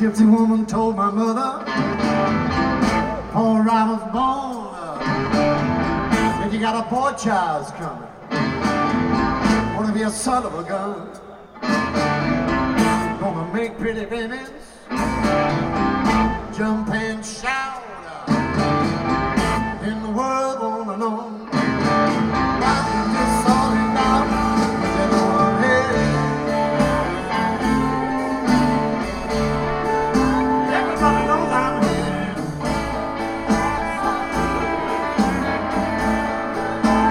gypsy woman told my mother before I was born that you got a boy child's coming. Wanna be a son of a gun. Gonna make pretty babies jump and shout.